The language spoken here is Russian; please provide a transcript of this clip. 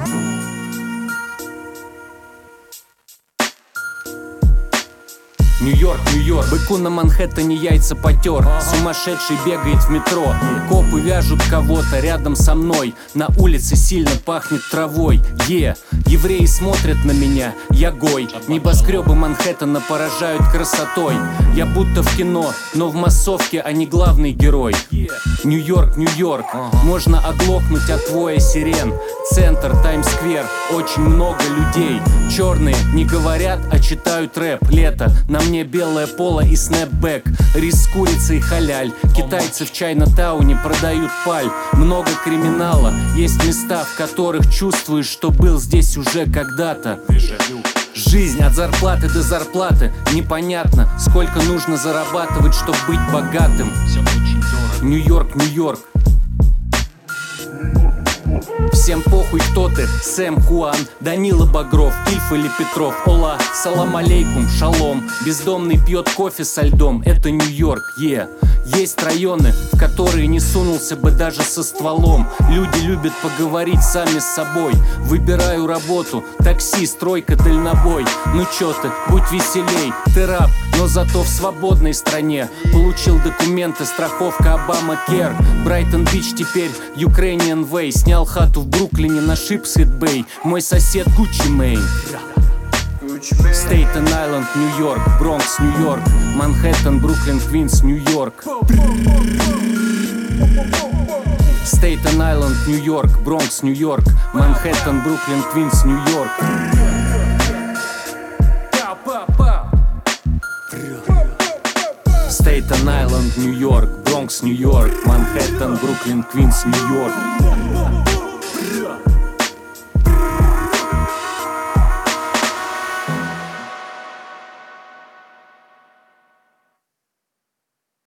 Нью-Йорк, Нью-Йорк, быку на Манхэттене яйца потер. Сумасшедший бегает в метро. Копы вяжут кого-то рядом со мной. На улице сильно пахнет травой. Евреи смотрят на меня, я гой. Небоскребы Манхэттена поражают красотой. Я будто в кино, но в массовке, а не главный герой. Нью-Йорк, Нью-Йорк, можно оглохнуть от воя сирен. Центр, Таймс-сквер, очень много людей. Черные не говорят, а читают рэп. Лето, на мне белое поло и снэпбэк. Рис с курицей, халяль. Китайцы в Чайна-тауне продают паль. Много криминала, есть места, в которых чувствуешь, что был здесь уже когда-то. Жизнь от зарплаты до зарплаты. Непонятно, сколько нужно зарабатывать, чтобы быть богатым. Нью-Йорк, Нью-Йорк. Всем похуй, кто ты, Сэм Хуан, Данила Багров, Ильф или Петров. Ола, салам алейкум, шалом. Бездомный пьет кофе со льдом, это Нью-Йорк, Есть районы, в которые не сунулся бы даже со стволом. Люди любят поговорить сами с собой. Выбираю работу, такси, стройка, дальнобой. Ну чё ты, будь веселей, ты раб, но зато в свободной стране. Получил документы, страховка Обама-Кер. Брайтон-Бич теперь Ukrainian Way. Снял хату в Бруклине на Шипсхед-Бэй. Мой сосед Гуччи Мэйн. Стейтен-Айленд, Нью-Йорк, Бронкс, Нью-Йорк, Манхэттен, Бруклин, Квинс, Нью-Йорк. Стейтен-Айленд, Нью-Йорк, Бронкс, Нью-Йорк, Манхэттен, Бруклин, Квинс, Нью-Йорк. Стейтен-Айленд, Нью-Йорк, Бронкс, Нью-Йорк, Манхэттен, Бруклин, Квинс, Нью-Йорк.